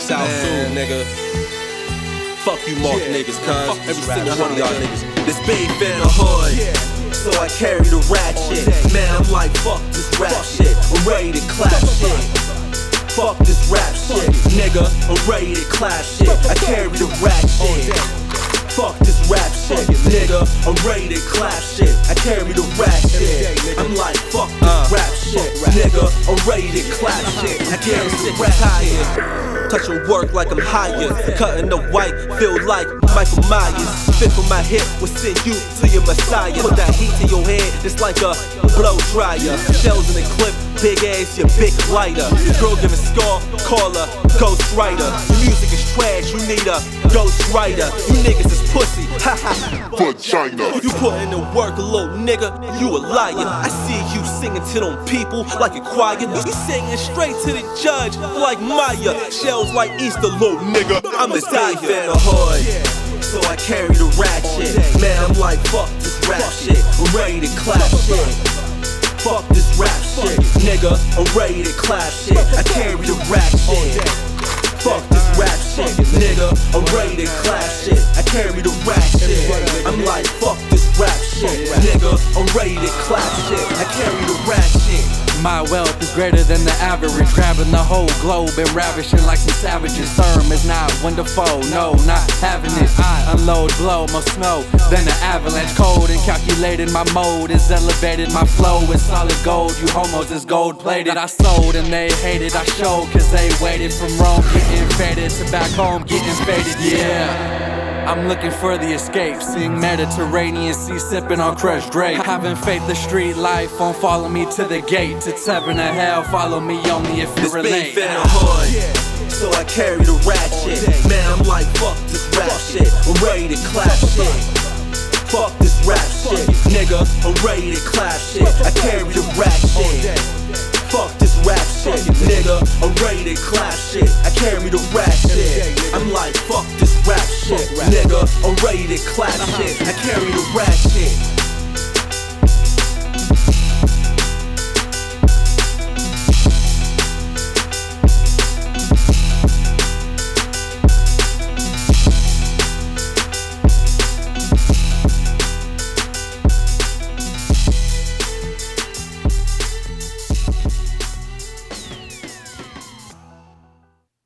South soon, nigga. Fuck you, Mark niggas, cuz. Every single one of y'all niggas. This beef in the hood, so I carry the ratchet. Man, I'm like, fuck this rap shit. I'm ready to clap shit. Fuck this rap shit, nigga. I'm ready to clap shit. I carry the ratchet. Fuck this rap shit, nigga. I'm ready to clap shit. I carry the rap shit. I'm like, fuck this rap shit, nigga. I'm ready to clap shit. I carry the rap shit. Touching work like I'm hired. Cutting the white, feel like Michael Myers. Fit for my hip will send you to your messiah. Put that heat to your head, it's like a blow dryer. Shells in the clip, big ass, your big lighter. Your girl giving score, call her Ghost Rider. Your music is trash, you need a Ghost Rider. You niggas is pussy, haha. Vagina. You put in the work, a little nigga, you a liar. I see you singing to them people like a choir. You singing straight to the judge like Maya. Shells like Easter, little nigga, I'm the beef in the hood, so I carry the ratchet. Man, I'm like, fuck this rap shit. I'm ready to clap shit. Fuck this rap shit, nigga. I'm ready to clap shit. I carry the rap shit. Fuck this rap shit, nigga. I'm ready to clap shit. I carry the rap shit. I'm like, fuck this rap shit, nigga. I'm ready to clap shit. I carry the rap shit. My wealth is greater than the average, grabbing the whole globe and ravishing like some savages. Therm is not wonderful, no, not having it. I unload, blow more snow than an avalanche. Cold and calculated, my mode is elevated. My flow is solid gold, you homos is gold plated. I sold and they hated, I showed cause they waited from Rome, getting faded to back home, getting faded, yeah. I'm looking for the escape, seeing Mediterranean sea, sipping on crushed grape. Having faith the street life won't follow me to the gate. To heaven or hell, follow me only if you relate. This beef in the hood, so I carry the ratchet. Man, I'm like, fuck this rap shit. I'm ready to clap shit. Fuck this rap shit, nigga. I'm ready to clap shit. I carry the rap shit. Fuck this rap shit, nigga. I'm ready to clap shit. I carry the rap shit. I'm like, fuck this rap shit, nigga. I'm ready to clap shit. I carry the rap shit.